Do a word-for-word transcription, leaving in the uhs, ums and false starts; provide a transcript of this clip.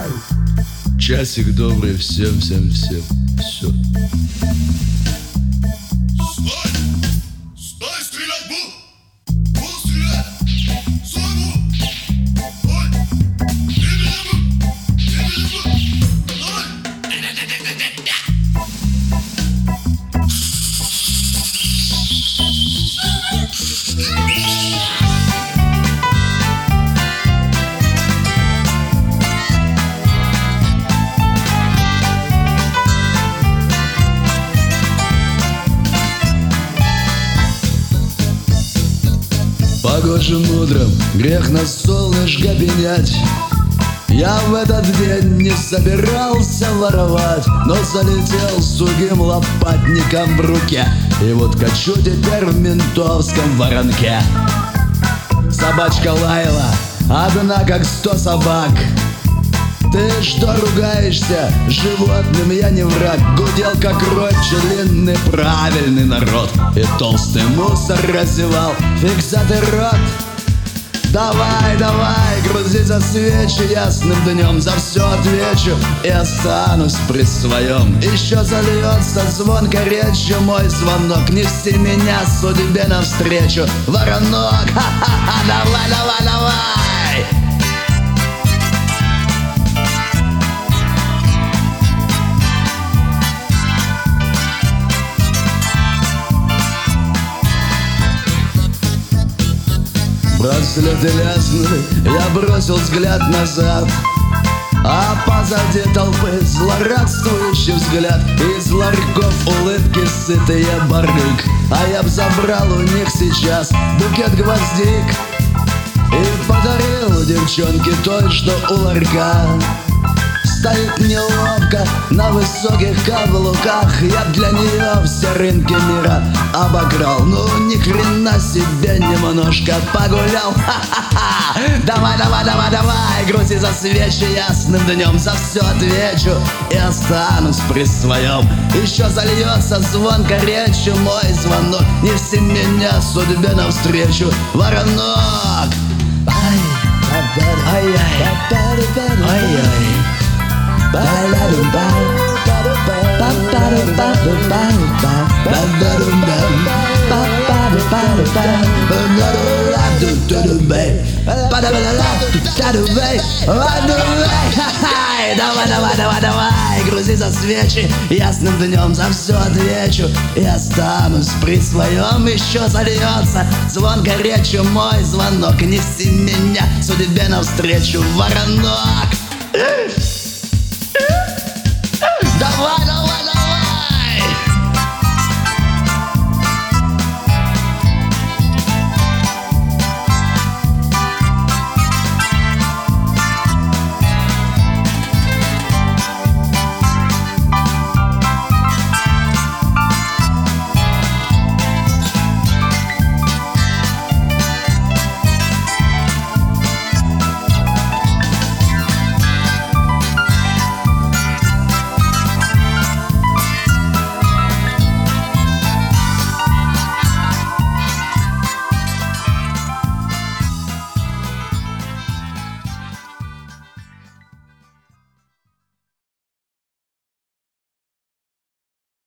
Часик добрый всем, всем, всем. Все. Стой! Стой, стрелять буду! Буду стрелять! Стой, буду! Стой! Бей меня, буду! Бей меня, буду! Давай! Погожим утром грех на солнышко пенять. Я в этот день не собирался воровать, но залетел сугим лопатником в руке. И вот качу теперь в ментовском воронке. Собачка лаяла, одна как сто собак. Ты что ругаешься? Животным я не враг. Гудел как рот длинный правильный народ. И толстый мусор разевал фиксатый рот. Давай, давай, грузи за свечи ясным днем. За все отвечу и останусь при своем. Еще зальется звонко речью мой звонок. Неси меня судьбе навстречу, воронок. Ха-ха-ха, давай, давай, давай. Браслеты лязгнули, я бросил взгляд назад, а позади толпы злорадствующий взгляд. Из ларьков улыбки сытые барыг, а я б забрал у них сейчас букет гвоздик и подарил девчонке той, что у ларька. Стоит неловко на высоких каблуках. Я для нее все рынки мира обограл. Ну ни хрена себе, немножко погулял. Ха-ха-ха. Давай, давай, давай, давай, грузи за свечи ясным днем. За все отвечу и останусь при своем. Еще зальется звонко речью мой звонок. Неси меня судьбе навстречу, воронок. Ай-яй, ай-яй. Давай, давай, давай, давай, грузи за свечи ясным днем. За все отвечу и останусь при своем. Еще зальется звонко речью мой звонок. Неси меня судьбе навстречу, воронок.